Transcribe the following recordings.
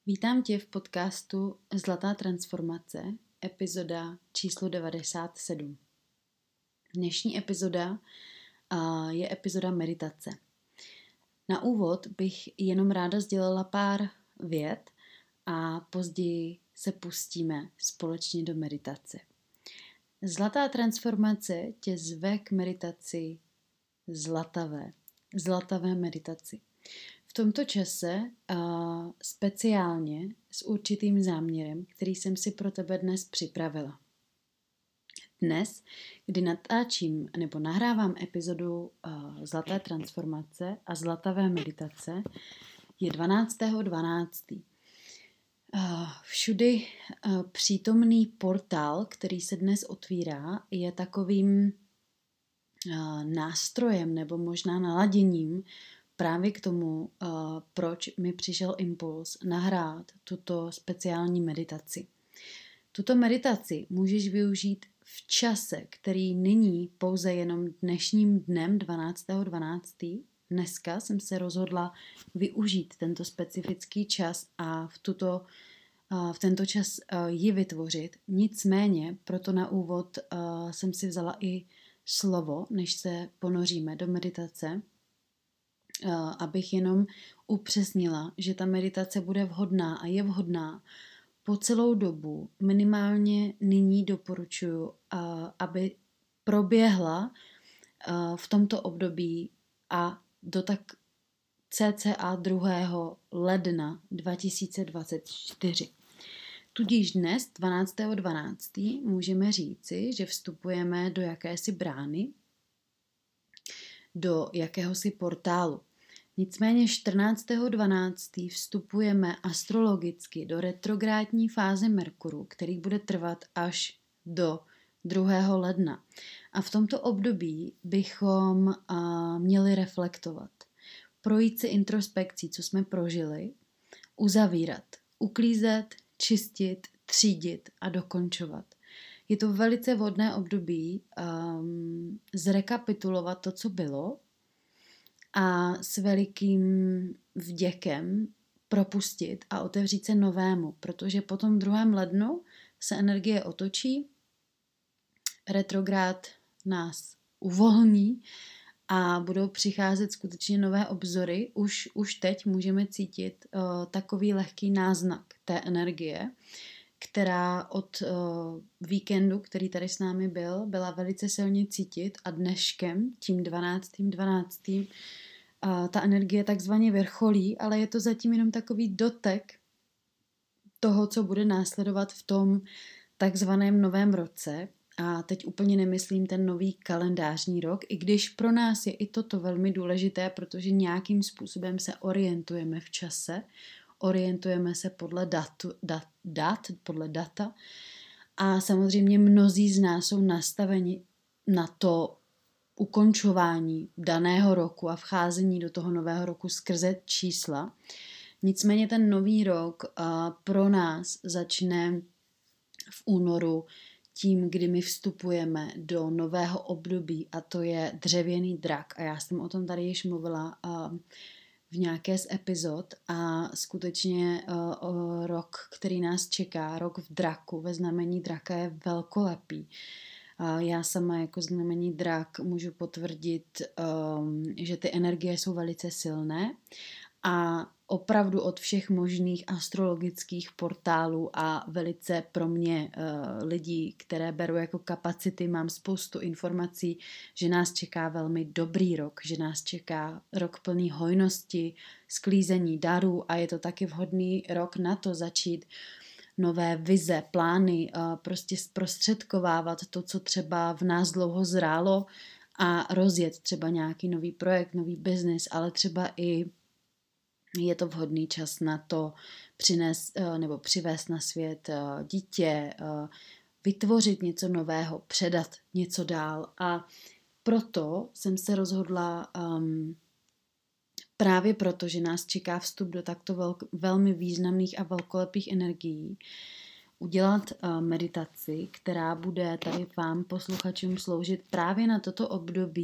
Vítám tě v podcastu Zlatá transformace, epizoda číslo 97. Dnešní epizoda je epizoda meditace. Na úvod bych jenom ráda sdělila pár vět a později se pustíme společně do meditace. Zlatá transformace tě zve k meditaci zlatavé meditaci. V tomto čase speciálně s určitým záměrem, který jsem si pro tebe dnes připravila. Dnes, kdy natáčím nebo nahrávám epizodu Zlaté transformace a zlatavé meditace, je 12.12. Všudy přítomný portál, který se dnes otvírá, je takovým nástrojem nebo možná naladěním právě k tomu, proč mi přišel impuls nahrát tuto speciální meditaci. Tuto meditaci můžeš využít v čase, který není pouze jenom dnešním dnem 12.12. Dneska jsem se rozhodla využít tento specifický čas a v tento čas ji vytvořit. Nicméně, proto na úvod jsem si vzala i slovo, než se ponoříme do meditace, abych jenom upřesnila, že ta meditace bude vhodná a je vhodná po celou dobu. Minimálně nyní doporučuji, aby proběhla v tomto období a do tak cca 2. ledna 2024. Tudíž dnes, 12.12., můžeme říci, že vstupujeme do jakési brány, do jakéhosi portálu. Nicméně 14.12. vstupujeme astrologicky do retrográdní fáze Merkuru, který bude trvat až do 2. ledna. A v tomto období bychom měli reflektovat, projít si introspekcí, co jsme prožili, uzavírat, uklízet, čistit, třídit a dokončovat. Je to velice vhodné období zrekapitulovat to, co bylo, a s velikým vděkem propustit a otevřít se novému, protože po tom 2. lednu se energie otočí, retrográd nás uvolní a budou přicházet skutečně nové obzory. Už teď můžeme cítit takový lehký náznak té energie, která od víkendu, který tady s námi byla velice silně cítit a dneškem, tím 12.12., ta energie takzvaně vrcholí, ale je to zatím jenom takový dotek toho, co bude následovat v tom takzvaném novém roce. A teď úplně nemyslím ten nový kalendářní rok, i když pro nás je i toto velmi důležité, protože nějakým způsobem se orientujeme v čase, orientujeme se podle podle data a samozřejmě mnozí z nás jsou nastaveni na to ukončování daného roku a vcházení do toho nového roku skrze čísla. Nicméně ten nový rok pro nás začne v únoru tím, kdy my vstupujeme do nového období a to je dřevěný drak. A já jsem o tom tady již mluvila v nějaké z epizod a skutečně rok, který nás čeká, rok v draku, ve znamení draka je velkolepý. Já sama jako znamení drak můžu potvrdit, že ty energie jsou velice silné a opravdu od všech možných astrologických portálů a velice pro mě lidí, které beru jako kapacity, mám spoustu informací, že nás čeká velmi dobrý rok, že nás čeká rok plný hojnosti, sklízení darů a je to taky vhodný rok na to začít nové vize, plány, prostě zprostředkovávat to, co třeba v nás dlouho zrálo a rozjet třeba nějaký nový projekt, nový biznis, ale třeba i je to vhodný čas na to přivést na svět dítě, vytvořit něco nového, předat něco dál. A proto jsem se rozhodla právě proto, že nás čeká vstup do takto velmi významných a velkolepých energií, udělat meditaci, která bude tady vám posluchačům sloužit právě na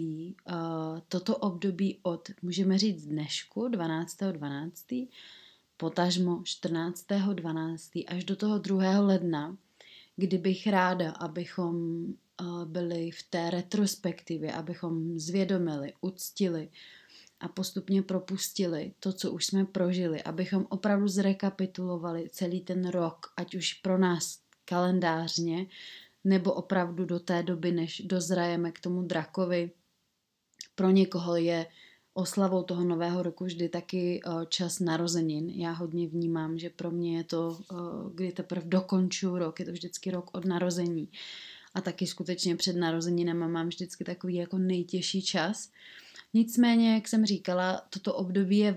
toto období od, můžeme říct dnešku, 12.12., potažmo 14.12. až do toho 2. ledna, kdy bych ráda, abychom byli v té retrospektivě, abychom zvědomili, uctili a postupně propustili to, co už jsme prožili, abychom opravdu zrekapitulovali celý ten rok, ať už pro nás kalendářně, nebo opravdu do té doby, než dozrajeme k tomu drakovi. Pro někoho je oslavou toho nového roku vždy taky čas narozenin. Já hodně vnímám, že pro mě je to, kdy teprve dokončuju rok, je to vždycky rok od narození. A taky skutečně před narozeninama mám vždycky takový jako nejtěžší čas. Nicméně, jak jsem říkala, toto období je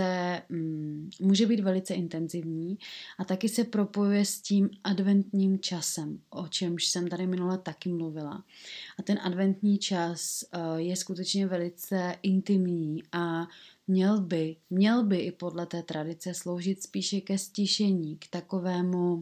může být velice intenzivní a taky se propojuje s tím adventním časem, o čemž jsem tady minule taky mluvila. A ten adventní čas je skutečně velice intimní a měl by i podle té tradice sloužit spíše ke stišení, k takovému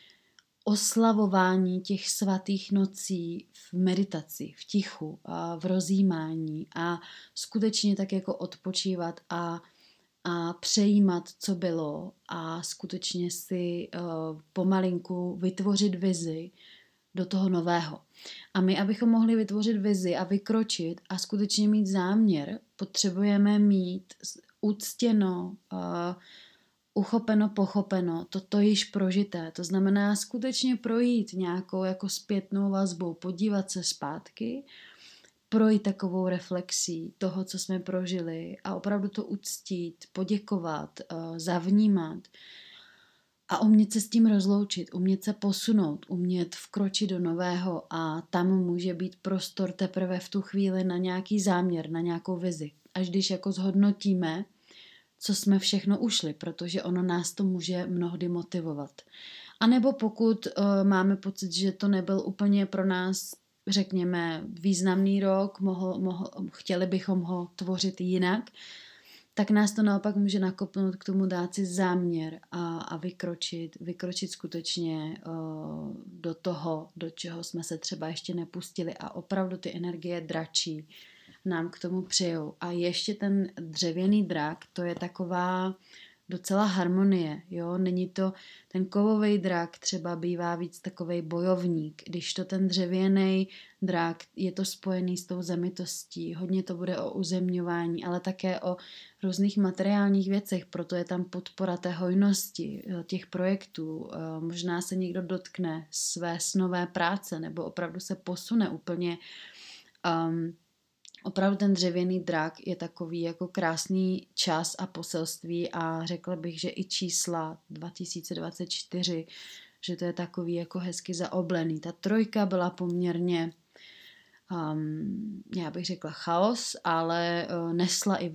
oslavování těch svatých nocí v meditaci, v tichu, v rozjímání a skutečně tak jako odpočívat a přejímat, co bylo a skutečně si pomalinku vytvořit vizi do toho nového. A my, abychom mohli vytvořit vizi a vykročit a skutečně mít záměr, potřebujeme mít uctěno, uchopeno, pochopeno, toto již prožité. To znamená skutečně projít nějakou jako zpětnou vazbou, podívat se zpátky, projít takovou reflexí toho, co jsme prožili a opravdu to uctít, poděkovat, zavnímat a umět se s tím rozloučit, umět se posunout, umět vkročit do nového a tam může být prostor teprve v tu chvíli na nějaký záměr, na nějakou vizi. Až když jako zhodnotíme, co jsme všechno ušli, protože ono nás to může mnohdy motivovat. A nebo pokud máme pocit, že to nebyl úplně pro nás, řekněme, významný rok, chtěli bychom ho tvořit jinak, tak nás to naopak může nakopnout k tomu dát si záměr a vykročit skutečně do toho, do čeho jsme se třeba ještě nepustili a opravdu ty energie dračí nám k tomu přijou. A ještě ten dřevěný drak, to je taková docela harmonie, jo, není to, ten kovový drak třeba bývá víc takovej bojovník, když to ten dřevěný drak, je to spojený s tou zemitostí, hodně to bude o uzemňování, ale také o různých materiálních věcech, proto je tam podpora té hojnosti, těch projektů, možná se někdo dotkne své snové práce, nebo opravdu se posune úplně. Opravdu ten dřevěný drak je takový jako krásný čas a poselství a řekla bych, že i čísla 2024, že to je takový jako hezky zaoblený. Ta trojka byla poměrně, já bych řekla chaos, ale nesla i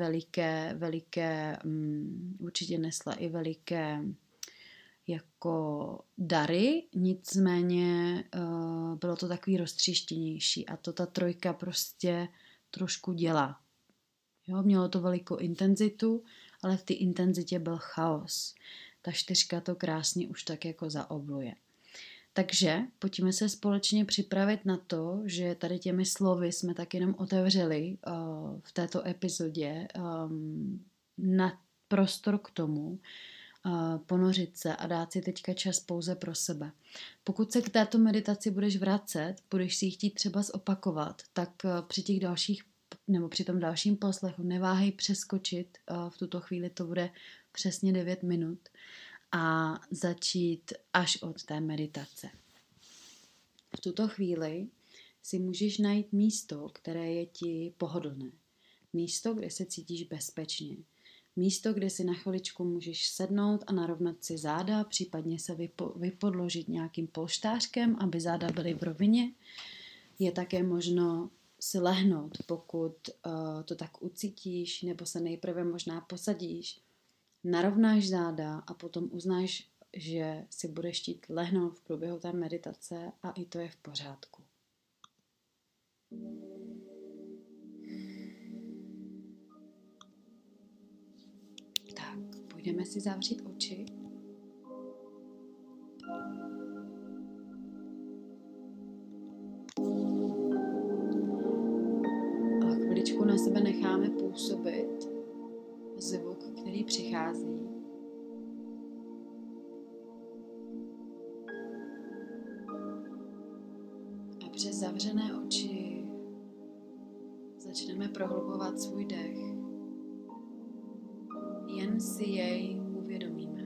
určitě nesla i veliké jako dary, nicméně bylo to takový roztříštěnější a to ta trojka prostě trošku dělá. Jo, mělo to velikou intenzitu, ale v té intenzitě byl chaos. Ta 4 to krásně už tak jako zaobluje. Takže pojďme se společně připravit na to, že tady těmi slovy jsme tak jenom otevřeli v této epizodě na prostor k tomu, ponořit se a dát si teďka čas pouze pro sebe. Pokud se k této meditaci budeš vracet, budeš si ji chtít třeba zopakovat, tak při těch dalších nebo při tom dalším poslechu neváhej přeskočit, v tuto chvíli to bude přesně 9 minut a začít až od té meditace. V tuto chvíli si můžeš najít místo, které je ti pohodlné. Místo, kde se cítíš bezpečně. Místo, kde si na chviličku můžeš sednout a narovnat si záda, případně se vypodložit nějakým polštářkem, aby záda byly v rovině. Je také možno si lehnout, pokud to tak ucítíš, nebo se nejprve možná posadíš, narovnáš záda a potom uznáš, že si budeš chtít lehnout v průběhu té meditace a i to je v pořádku. Tak, půjdeme si zavřít oči. A chviličku na sebe necháme působit zvuk, který přichází. přes zavřené oči začneme prohlubovat svůj dech. Jen si jej uvědomíme.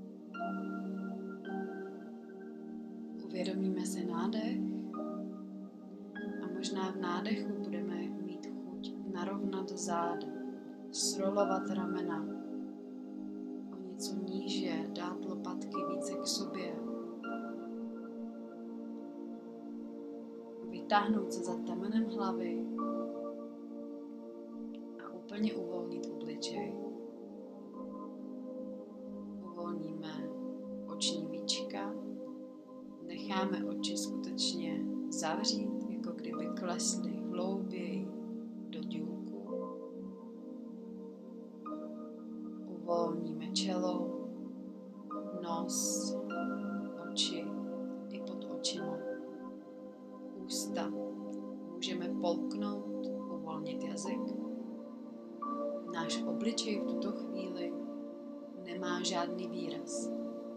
Uvědomíme si nádech a možná v nádechu budeme mít chuť narovnat záda, srolovat ramena, o něco níže dát lopatky více k sobě, vytáhnout se za temenem hlavy a úplně uvolnit obličej. Uvolníme oční víčka, necháme oči skutečně zavřít, jako kdyby klesly hlouběji do dělku. Uvolníme čelo, nos, oči i pod očima, ústa. Můžeme polknout, uvolnit jazyk. Náš obličej v tuto chvíli nemá žádný výraz.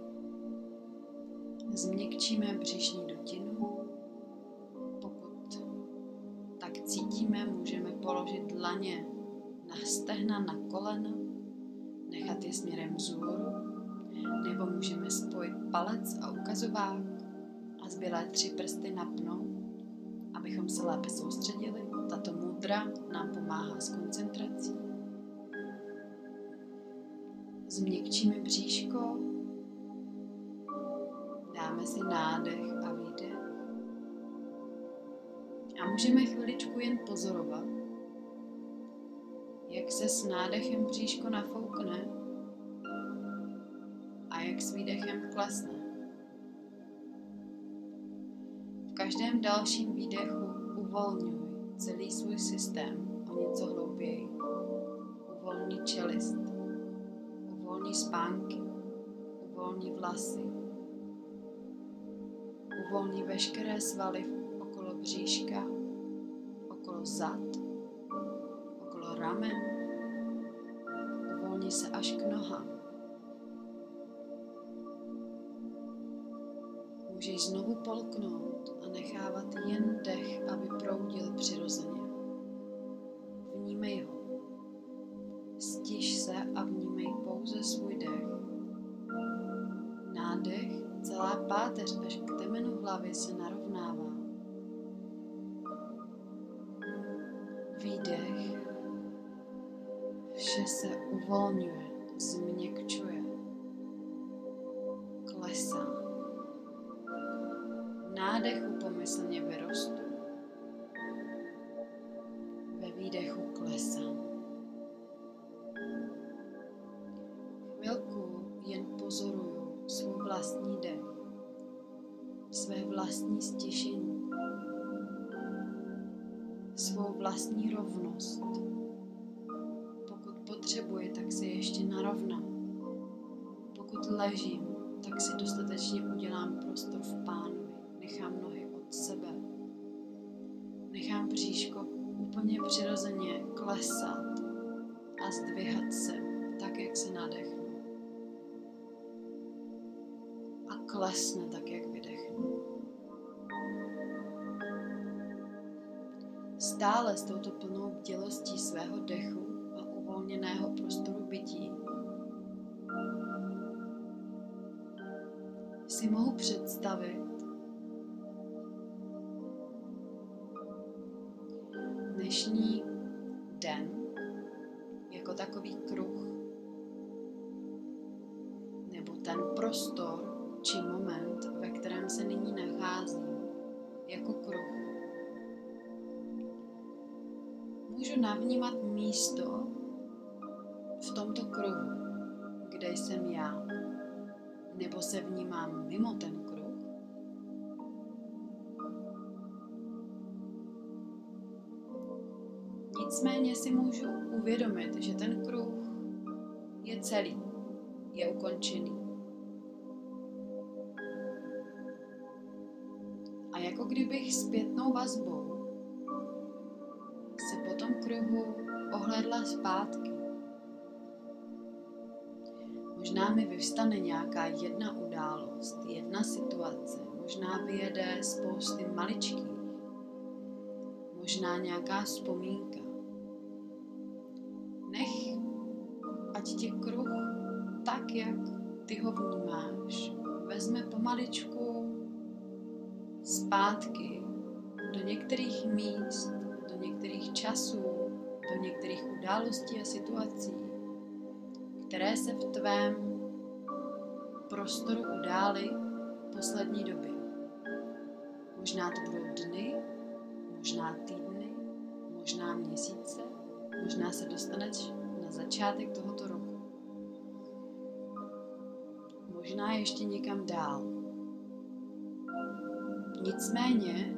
Změkčíme břišní dutinu. Pokud tak cítíme, můžeme položit dlaně na stehna, na kolena, nechat je směrem vzhůru, nebo můžeme spojit palec a ukazovák a zbylé 3 prsty napnout, abychom se lépe soustředili. Tato mudra nám pomáhá s koncentrací. Změkčíme bříško, dáme si nádech a výdech a můžeme chviličku jen pozorovat, jak se s nádechem bříško nafoukne a jak s výdechem klesne. V každém dalším výdechu uvolňuj celý svůj systém o něco hlouběji. Uvolni čelist, uvolni spánky, uvolni vlasy, uvolni veškeré svaly okolo bříška, okolo zad, okolo ramen, uvolni se až k nohám. Můžeš znovu polknout a nechávat jen dech, aby proudil přirozeně. Vnímej ho. Stiš se a vnímej pouze svůj dech. Nádech, celá páteř až k temenu hlavy se narovnává. Výdech, vše se uvolňuje, změkčuje, klesá. Nádechu pomyslně vyrostu, ve výdechu klesám. Chvilku jen pozoruju svůj vlastní dech, své vlastní stišení, svou vlastní rovnost. Pokud potřebuji, tak si ještě narovnám. Pokud ležím, tak si dostatečně udělám prostor v Pánovi. Nechám nohy od sebe. Nechám bříško úplně přirozeně klesat a zdvihat se, tak jak se nadechnu. A klesne tak, jak vydechnu. Stále s touto plnou bdělostí svého dechu a uvolněného prostoru bytí si mohu představit dnešní den jako takový kruh, nebo ten prostor či moment, ve kterém se nyní nacházím, jako kruh. Můžu navnímat místo v tomto kruhu, kde jsem já, nebo se vnímám mimo ten kruh. Nicméně si můžu uvědomit, že ten kruh je celý, je ukončený. A jako kdybych zpětnou vazbou se po tom kruhu ohlédla zpátky. Možná mi vyvstane nějaká jedna událost, jedna situace, možná vyjede spousty maličkých, možná nějaká vzpomínka. Nech, ať tě kruh tak, jak ty ho vnímáš, vezme pomaličku zpátky do některých míst, do některých časů, do některých událostí a situací, které se v tvém prostoru udály v poslední době. Možná to budou dny, možná týdny, možná měsíce, možná se dostaneš na začátek tohoto roku. Možná ještě někam dál. Nicméně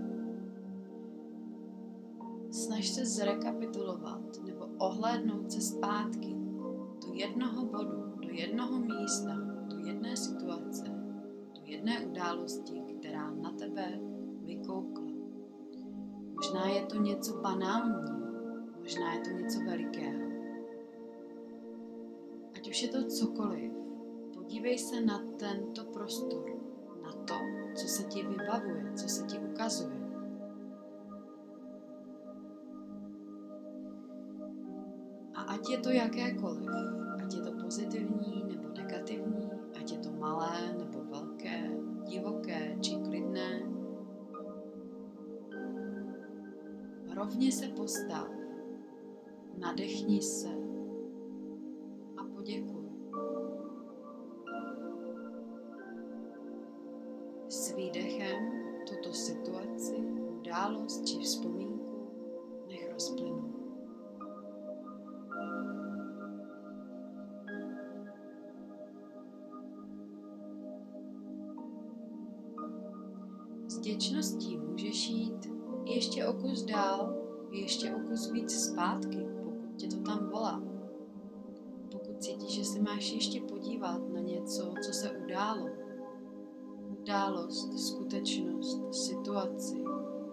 snaž se zrekapitulovat nebo ohlédnout se zpátky do jednoho bodu, do jednoho místa, do jedné situace, do jedné události, která na tebe vykoukla. Možná je to něco banálního, možná je to něco velikého. Ať už je to cokoliv, podívej se na tento prostor, na to, co se ti vybavuje, co se ti ukazuje. A ať je to jakékoliv, ať je to pozitivní nebo negativní, ať je to malé nebo velké, divoké či klidné, rovně se postav, nadechni se a poděkuj. S výdechem tuto situaci, událost či vzpomínku nech rozplynout. S vděčností můžeš jít ještě o kus dál, ještě o kus víc zpátky, pokud tě to tam volá. Pokud cítíš, že se máš ještě podívat na něco, co se událo. Událost, skutečnost, situaci.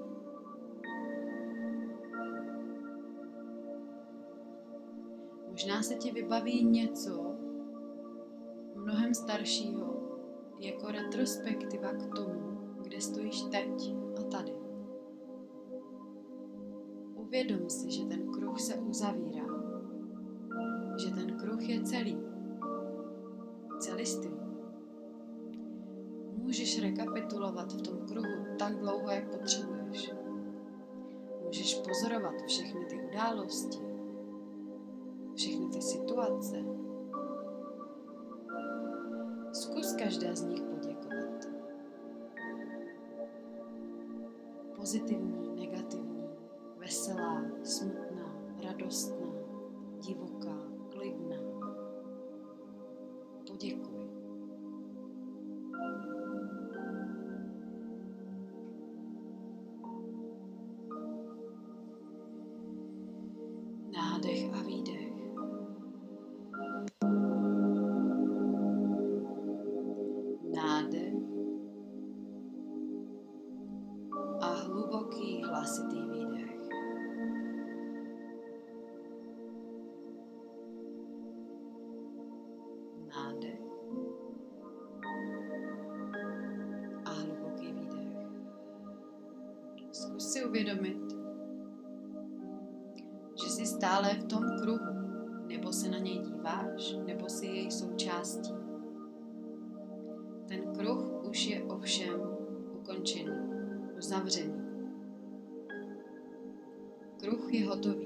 Možná se ti vybaví něco mnohem staršího, jako retrospektiva k tomu, kde stojíš teď a tady. Uvědom si, že ten kruh se uzavírá, že ten kruh je celistvý. Můžeš rekapitulovat v tom kruhu tak dlouho, jak potřebuješ. Můžeš pozorovat všechny ty události, všechny ty situace. Zkus každé z nich poděkovat. Pozitivní, negativní, veselá, smutná, radostná, divoká, klidná. Poděkuj. Nádech a výdech. Nádech a hluboký hlasitý výdech. Nádech a hluboký výdech. Zkus si uvědomit, že jsi stále v tom kruhu, nebo se na něj díváš, nebo si jej součástí. Ten kruh už je ovšem ukončený, uzavřený. Kruh je hotový.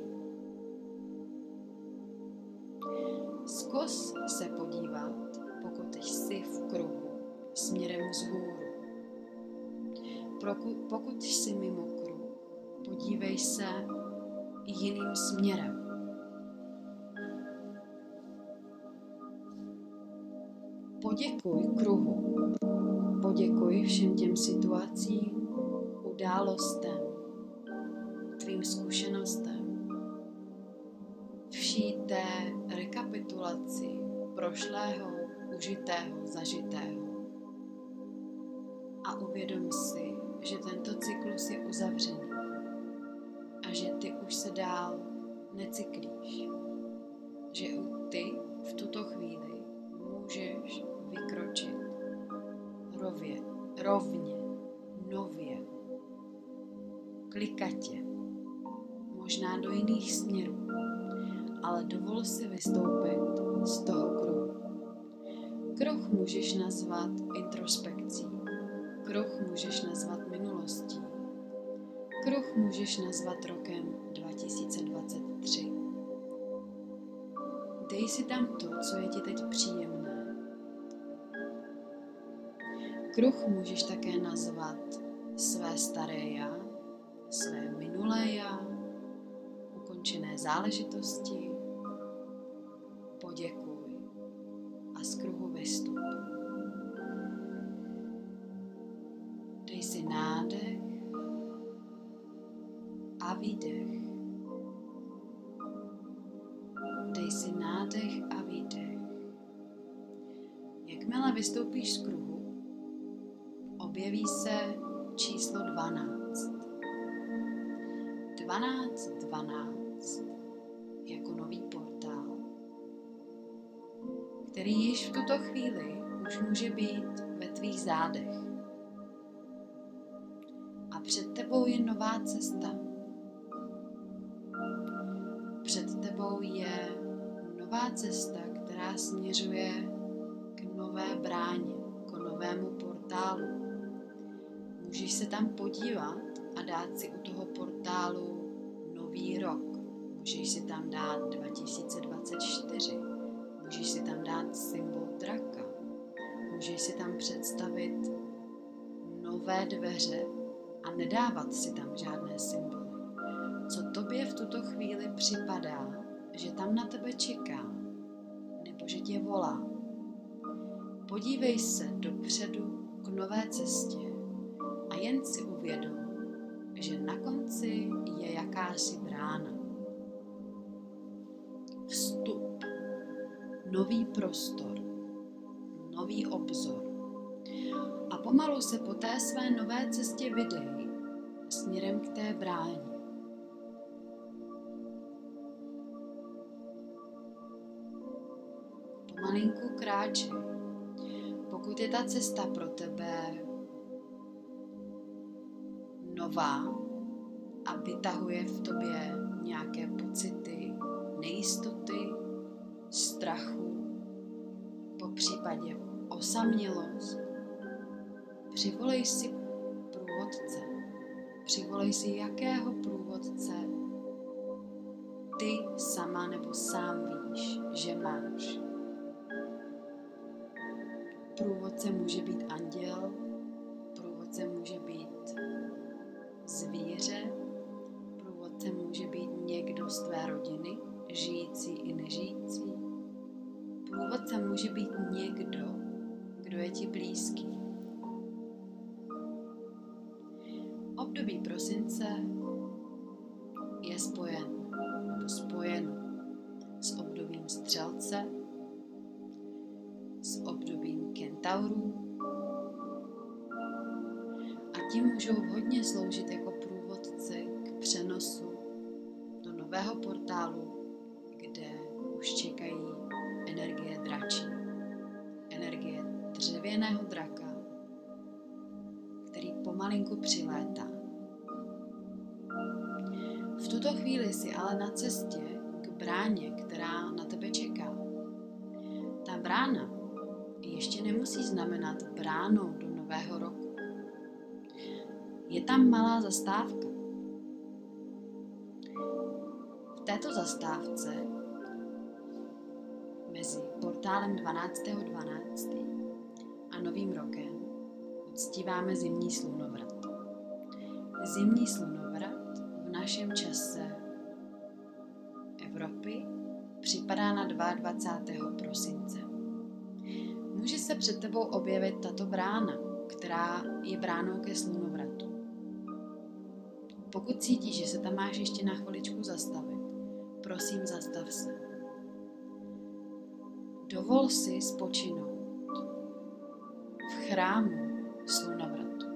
Zkus se podívat, pokud jsi v kruhu, směrem vzhůru. Pokud jsi mimo kruh, podívej se jiným směrem. Poděkuj kruhu. Poděkuj všem těm situacím, událostem, tvým zkušenostem, vší té rekapitulaci prošlého, užitého, zažitého. A uvědom si, že tento cyklus je uzavřený a že ty už se dál necyklíš. Že ty v tuto chvíli můžeš vykročit rovně, nově, klikatě, možná do jiných směrů, ale dovol si vystoupit z toho kruhu. Kruh můžeš nazvat introspekcí, kruh můžeš nazvat minulostí, kruh můžeš nazvat rokem 2023. Dej si tam to, co je ti teď příjemné. Kruh můžeš také nazvat své staré já, své minulé já, ukončené záležitosti. Poděkuj a z kruhu vystup. Dej si nádech a výdech. Dej si nádech a výdech. Jakmile vystoupíš z kruhu, objeví se číslo 12. 12 jako nový portál, který již v tuto chvíli už může být ve tvých zádech. A před tebou je nová cesta. Před tebou je nová cesta, která směřuje k nové bráně, k novému portálu. Můžeš se tam podívat a dát si u toho portálu nový rok. Můžeš si tam dát 2024. Můžeš si tam dát symbol draka. Můžeš si tam představit nové dveře a nedávat si tam žádné symboly. Co tobě v tuto chvíli připadá, že tam na tebe čeká, nebo že tě volá. Podívej se dopředu k nové cestě a jen si uvědom, že na konci je jakási brána. Vstup, nový prostor, nový obzor. A pomalu se po té své nové cestě vydej směrem k té bráně. Pomalinku kráčej. Pokud je ta cesta pro tebe nová a vytahuje v tobě nějaké pocity nejistoty, strachu, popřípadě osamělost, přivolej si průvodce. Přivolej si jakého průvodce ty sama nebo sám víš, že máš. Průvodce může být anděl, průvodce může být zvíře, průvodce může být někdo z tvé rodiny, žijící i nežijící. Průvodce může být někdo, kdo je ti blízký. Období prosince je spojeno s obdobím střelce, s obdobím kentaurů a ti můžou hodně sloužit jako průvodci k přenosu do nového portálu, kde už čekají energie dračí, energie dřevěného draka, který pomalinku přilétá. V tuto chvíli jsi ale na cestě k bráně, která na tebe čeká. Ta brána ještě nemusí znamenat bránou do nového roku. Je tam malá zastávka. V této zastávce mezi portálem 12.12. a novým rokem uctíváme zimní slunovrat. Zimní slunovrat v našem čase Evropy připadá na 22. prosince. Může se před tebou objevit tato brána, která je bránou ke slunovratu. Pokud cítíš, že se tam máš ještě na chviličku zastavit, prosím, zastav se. Dovol si spočinout v chrámu slunovratu.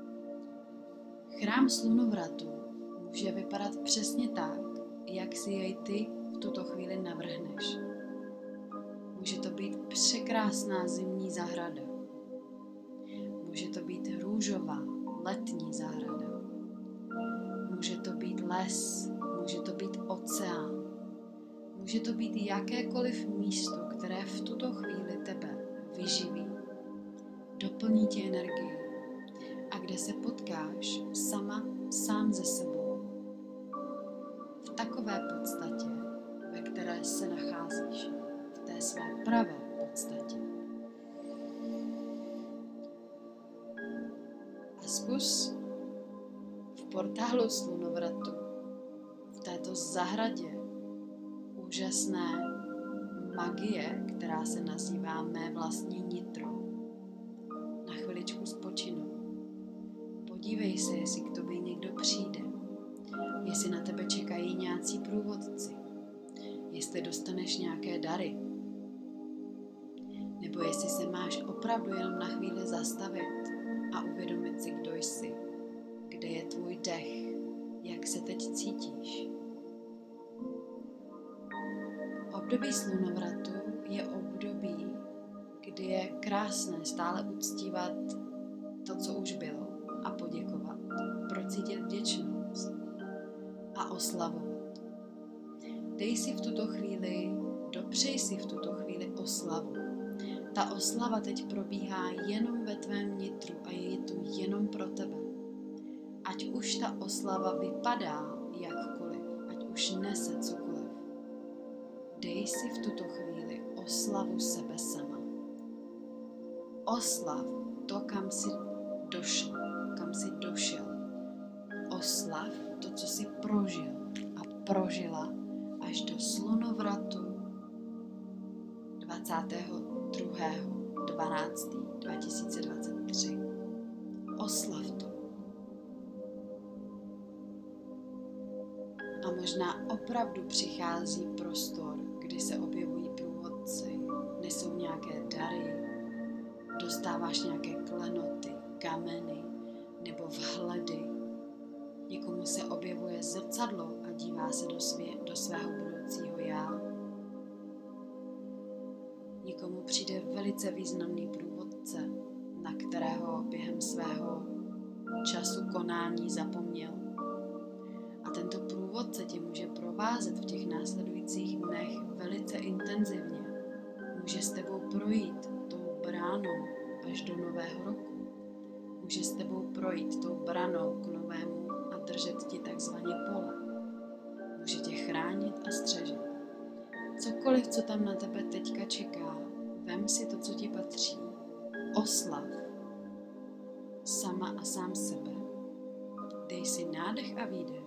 Chrám slunovratu může vypadat přesně tak, jak si jej ty v tuto chvíli navrhneš. Může to být překrásná zimní zahrada. Může to být růžová letní zahrada. Může to být les Může to být oceán. Může to být jakékoliv místo, které v tuto chvíli tebe vyživí, doplní ti energii a kde se potkáš sám se sebou. V takové podstatě, ve které se nacházíš, v té své pravé podstatě. A zkus v portálu slunovratu, v této zahradě úžasné magie, která se nazývá mé vlastní nitro, na chviličku spočinout. Podívej se, jestli k tobě někdo přijde, jestli na tebe čekají nějací průvodci, jestli dostaneš nějaké dary, nebo jestli se máš opravdu jenom na chvíli zastavit a uvědomit si, kdo jsi, kde je tvůj dech, jak se teď cítíš. Období slunovratu je období, kdy je krásné stále uctívat to, co už bylo, a poděkovat, procítit vděčnost a oslavovat. Dopřej si v tuto chvíli oslavu. Ta oslava teď probíhá jenom ve tvém nitru a je tu jenom pro tebe. Ať už ta oslava vypadá jakkoliv, ať už nese cokoliv. Dej si v tuto chvíli oslavu sebe sama. Oslav to, kam jsi došel, kam jsi došel. Oslav to, co jsi prožil a prožila až do slunovratu 22.12.2023. Oslav to. A možná opravdu přichází prostor, kdy se objevují průvodci, nesou nějaké dary, dostáváš nějaké klenoty, kameny nebo vhledy. Někomu se objevuje zrcadlo a dívá se do svého budoucího já. Někomu přijde velice významný průvodce, na kterého během svého času konání zapomněl. A tento průvodce tě může provázet v těch následujících dnech velice intenzivně. Může s tebou projít tou bránou až do nového roku. Může s tebou projít tou branou k novému a držet ti takzvaně pole. Může tě chránit a střežit. Cokoliv, co tam na tebe teďka čeká, vem si to, co ti patří. Oslav sama a sám sebe. Dej si nádech a výdech.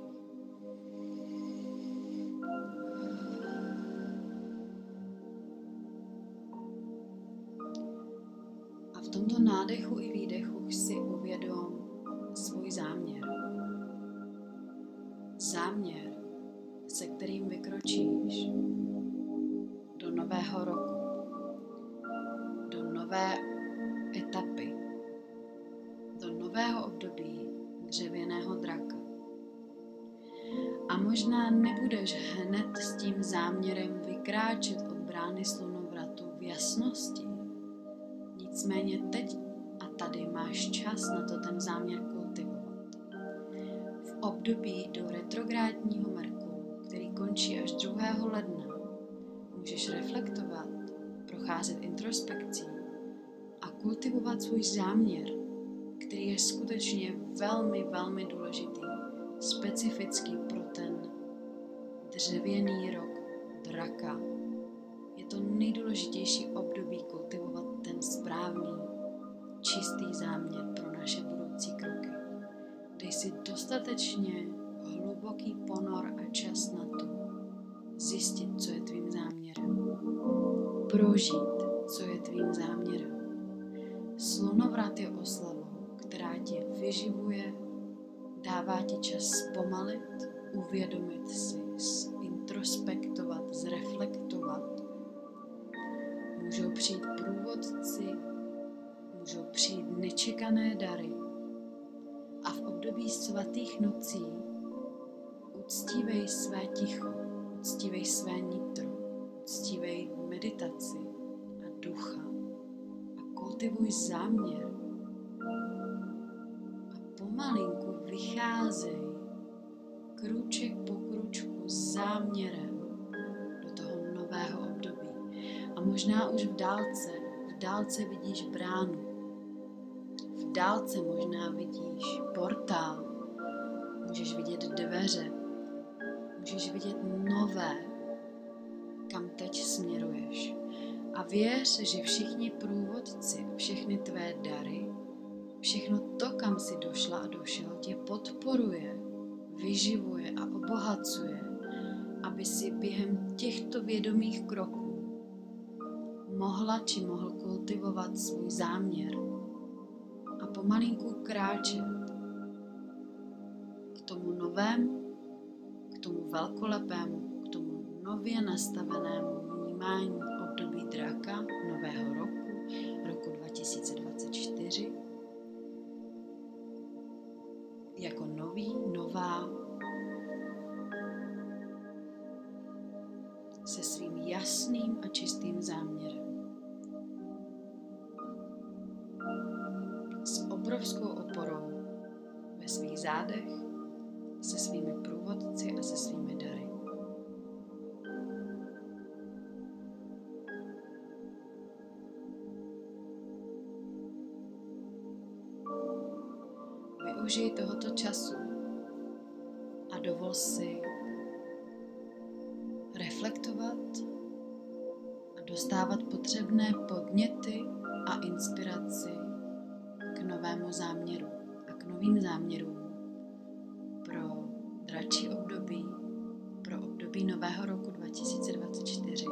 A v tomto nádechu i výdechu si uvědom svůj záměr. Záměr, se kterým vykročíš do nového roku, do nové etapy, do nového období dřevěného draka. A možná nebudeš hned s tím záměrem vykráčet od brány slunovratu v jasnosti. Nicméně teď a tady máš čas na to ten záměr kultivovat. V období do retrográdního Merkuru, který končí až 2. ledna, můžeš reflektovat, procházet introspekcí a kultivovat svůj záměr, který je skutečně velmi, velmi důležitý, specifický pro ten dřevěný rok draka. Je to nejdůležitější období kultivovat ten správný, čistý záměr pro naše budoucí kroky. Dej si dostatečně hluboký ponor a čas na to zjistit, co je tvým záměrem. Prožít, co je tvým záměrem. Slunovrat je oslavou, která tě vyživuje, dává ti čas zpomalit, uvědomit si, introspektovat, zreflektovat. Můžou přijít průvodci, můžou přijít nečekané dary. A v období svatých nocí uctívej své ticho, uctívej své nitro, uctívej meditaci a ducha a kultivuj záměr. A pomalinku vycházej krůček po krůčku záměrem do toho nového období. A možná už v dálce vidíš bránu. V dálce možná vidíš portál. Můžeš vidět dveře. Můžeš vidět nové, kam teď směruješ. A věř, že všichni průvodci, všechny tvé dary, všechno to, kam jsi došla a došel, tě podporuje, vyživuje a obohacuje, aby si během těchto vědomých kroků mohla či mohl kultivovat svůj záměr a pomalinku kráčet k tomu novému, k tomu velkolepému, k tomu nově nastavenému vnímání období draka nového roku 2024, jako nová, se svým jasným a čistým záměrem. S obrovskou oporou ve svých zádech, se svými průvodci a se svými dary. Využij tohoto času a dovol si reflektovat a dostávat potřebné podněty a inspiraci k novému záměru a k novým záměrům pro dračí období, pro období nového roku 2024.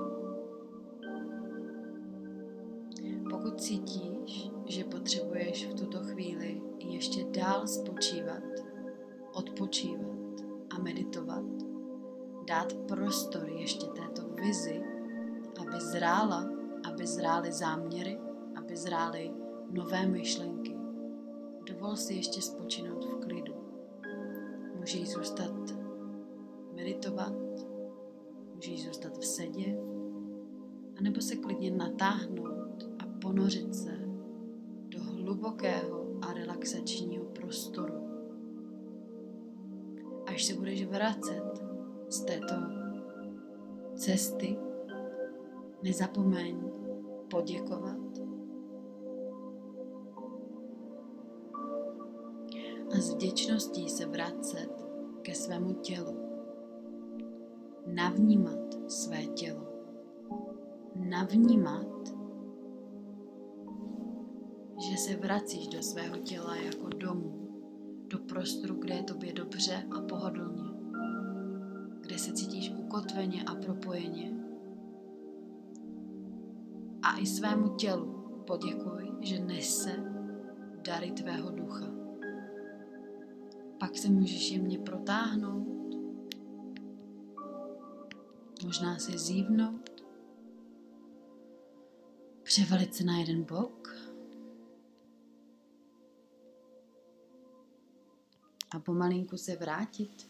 Pokud cítíš, že potřebuješ v tuto chvíli ještě dál spočívat, odpočívat a meditovat, dát prostor ještě této vizi, aby zrály záměry, aby zrály nové myšlenky. Dovol si ještě spočinout v klidu. Můžeš zůstat meditovat, můžeš zůstat v sedě, anebo se klidně natáhnout a ponořit se do hlubokého a relaxačního prostoru. Až se budeš vracet z této cesty, nezapomeň poděkovat a s vděčností se vracet ke svému tělu. Navnímat své tělo. Navnímat, že se vracíš do svého těla jako domů, do prostoru, kde je tobě dobře a pohodlně, kde se cítíš ukotveně a propojeně. A i svému tělu poděkuj, že nese dary tvého ducha. Pak se můžeš jemně protáhnout, možná si zívnout, převalit se na jeden bok a pomalinku se vrátit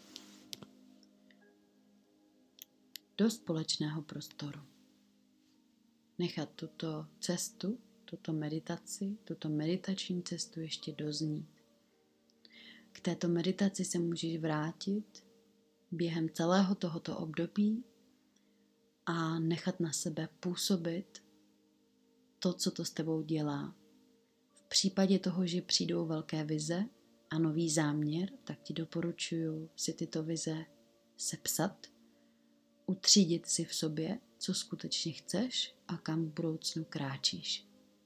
do společného prostoru. Nechat tuto cestu, tuto meditaci, tuto meditační cestu ještě doznít. K této meditaci se můžeš vrátit během celého tohoto období a nechat na sebe působit to, co to s tebou dělá. V případě toho, že přijdou velké vize a nový záměr, tak ti doporučuji si tyto vize sepsat, utřídit si v sobě, co skutečně chceš a kam v budoucnu kráčíš.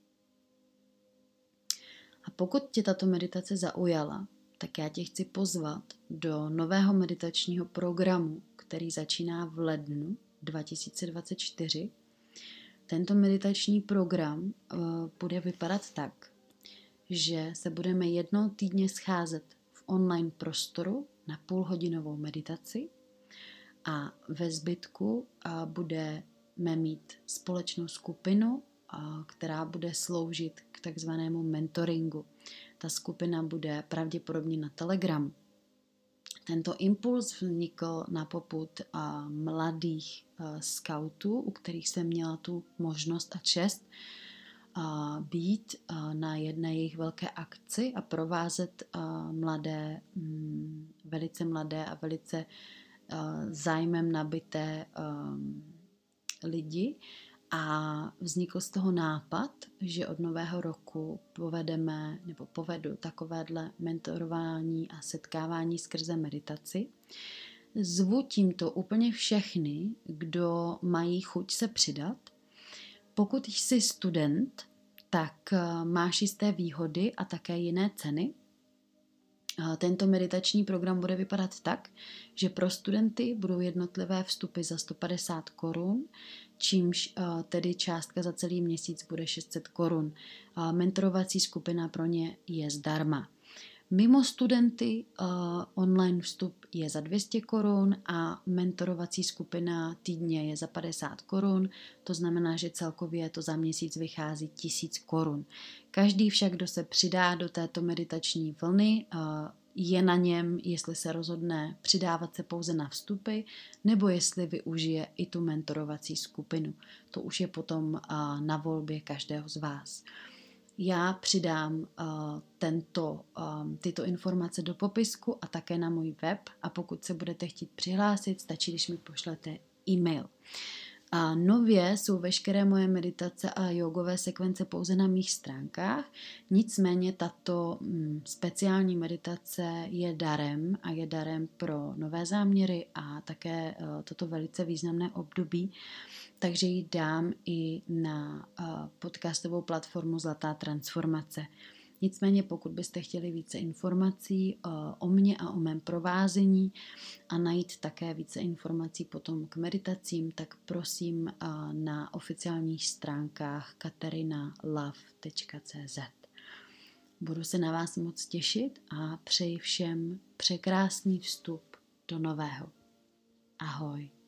A pokud tě tato meditace zaujala, tak já tě chci pozvat do nového meditačního programu, který začíná v lednu 2024. Tento meditační program bude vypadat tak, že se budeme jednou týdně scházet v online prostoru na půlhodinovou meditaci a ve zbytku budeme mít společnou skupinu, která bude sloužit k takzvanému mentoringu. Ta skupina bude pravděpodobně na Telegramu. Tento impuls vznikl na popud mladých skautů, u kterých jsem měla tu možnost a čest být na jedné jejich velké akci a provázet velice mladé a velice zájmem nabité lidi a vznikl z toho nápad, že od nového roku povedu takovéhle mentorování a setkávání skrze meditaci. Zvu tímto úplně všechny, kdo mají chuť se přidat. Pokud jsi student, tak máš jisté výhody a také jiné ceny. Tento meditační program bude vypadat tak, že pro studenty budou jednotlivé vstupy za 150 korun, čímž tedy částka za celý měsíc bude 600 korun. Mentorovací skupina pro ně je zdarma. Mimo studenty online vstup je za 200 korun a mentorovací skupina týdně je za 50 korun, to znamená, že celkově to za měsíc vychází 1000 korun. Každý však, kdo se přidá do této meditační vlny, je na něm, jestli se rozhodne přidávat se pouze na vstupy, nebo jestli využije i tu mentorovací skupinu. To už je potom na volbě každého z vás. Já přidám tyto informace do popisku a také na můj web a pokud se budete chtít přihlásit, stačí, když mi pošlete e-mail. A nově jsou veškeré moje meditace a jogové sekvence pouze na mých stránkách, nicméně tato speciální meditace je darem a je darem pro nové záměry a také toto velice významné období, takže ji dám i na podcastovou platformu Zlatá transformace. Nicméně pokud byste chtěli více informací o mně a o mém provázení a najít také více informací potom k meditacím, tak prosím na oficiálních stránkách katerinalove.cz. Budu se na vás moc těšit a přeji všem překrásný vstup do nového. Ahoj.